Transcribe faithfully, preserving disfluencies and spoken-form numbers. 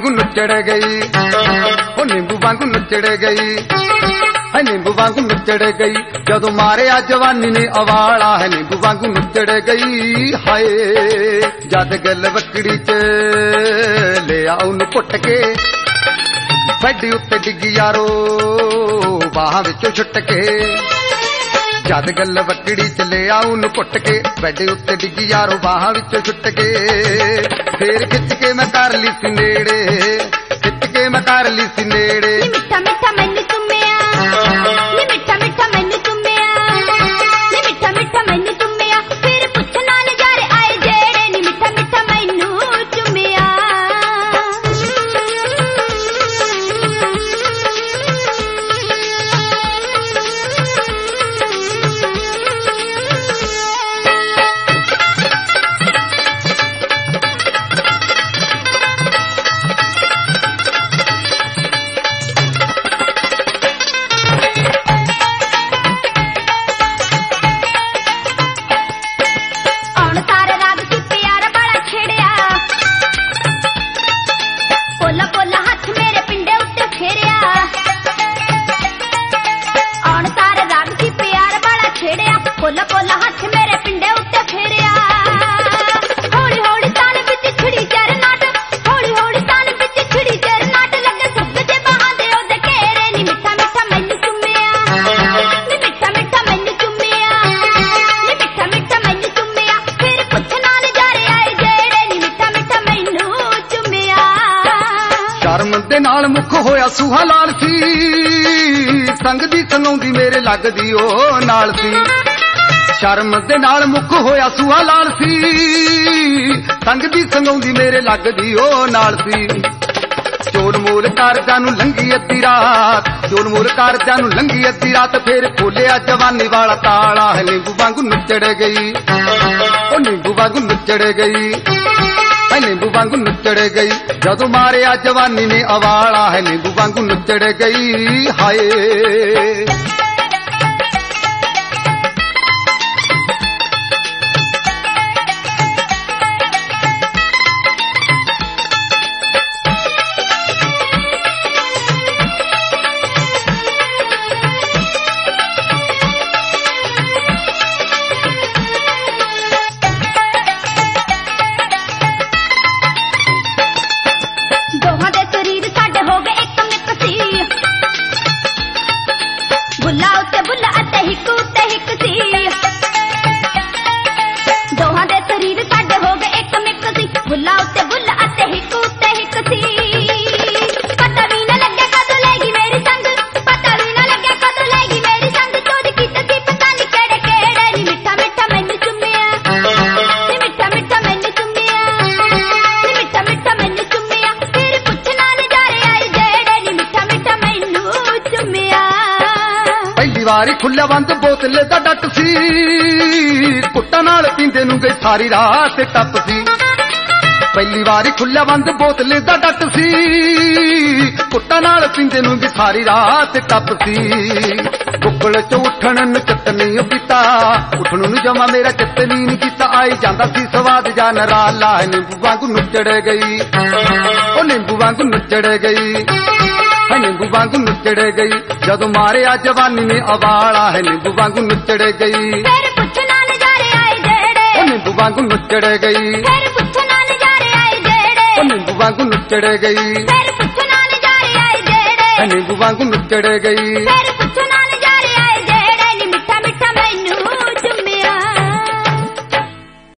वांगू नुचड़ गई, ओ नींबू वांगू नुचड़ गई, है नींबू वांगू नुचड़ गई। जदों मारिया जवानी ने अवाला है नींबू वांगू नुचड़ गई। हाय जद गल वकड़ी च ले आउन पुट के बैडी उत्ते डिगी यारो बाहां विचों छुट के। जद गल वकड़ी च ले आउन पुट के बैडी उत्ते डिगी यारो बाहां विचों छुट के। फिर खिच के मैं कर ली सी नेड़े, खिच के मैं कर ली सी नेड़े। मिठा मिठा मैनू चुम्मिया, नी मिठा मिठा मैनू चुम्मिया, नी मिठा मिठा मैनू चुम्मिया। फिर पुछ ना नजारे आए जेड़े नी मिठा मिठा मैनू चुम्मिया। पोला पोला हाथ मेरे पिंडे उत्ते फेरिया। हौली हौली तान विच छिड़ी चर नाट, हौली हौली तान विच छिड़ी चर नाट। लगे सुख जे बाहां दे ओदे घेरे नी मिठा मिठा मैनू चुम्मिया, नी मिठा मिठा मैनू चुम्मिया, नी मिठा मिठा मैनू चुम्मिया। फिर पुछ ना नजारे आए जेड़े नी मिठा मिठा मैनू चुम्मिया। शर्म दे नाल मुख होया सूहा लाल सी, संग दी संगौंदी मेरे लगदी ओ नाल सी। शर्म दे नाल मुख होया सूहा लाल सी, संग दी संगौंदी मेरे लगदी ओ नाल सी। चोल मोल कारजां नूं लंघी अद्धी रात, चोल मोल कारजां नूं लंघी अद्धी रात। फिर खोलिया जवानी वाला ताला है नींबू वांगू नुचड़ गई, ओ नींबू वांगू नुचड़ गई, है नींबू वांगू नुचड़ गई। जदों मारिया जवानी ने अवाला है नींबू वांगू नुचड़ गई। हाय बुला उत्ते बुला अते हिक उत्ते हिक सी। दोहां दे शरीर साडे हो गए एक मिक सी। बुला उत्ते बुला अते हिक उत्ते हिक सी। पता भी ना लगे कदों लेगी मेरी संग, पता भी ना लगे कदों लेगी मेरी संग। चोरी कीते सी पता नहीं केड़े केड़े नी मिठा मिठा मैनू चुम्मिया, नी मिठा मिठा मैनू चुम्मिया, नी मिठा मिठा मैनू चुम्मिया। फिर पुछ ना नजारे आए जेड़े नी मिठा मिठा मैनू चुम्मिया। पहली वारी खुल्ला बंद बोतले दा डट सी, कुट्टा नाल पींदे नूं गई सारी रात टप सी। पहली वारी खुल्ला बंद बोतले दा डट सी, कुट्टा नाल पींदे नूं गई सारी रात टप सी। बुक्कल च उठण नूं चित नहीं पीता, उठण नूं जमा मेरा चित नहीं कीता। आई जांदा सी स्वाद जा नराला नींबू वांगू नुचड़ गई, ओ नींबू वांगू नुचड़ गई, है नींबू वांगू नुचड़ गई। जदों मारिया जवानी ने अवाला है नींबू वांगू नुचड़ गई। फिर पुछ ना नजारे आए जेड़े, ओ नींबू वांगू नुचड़ गई, फिर पुछ ना नजारे आए जेड़े, ओ नींबू वांगू नुचड़ गई, फिर पुछ ना नजारे आए जेड़े, है नींबू वांगू नुचड़ गई। फिर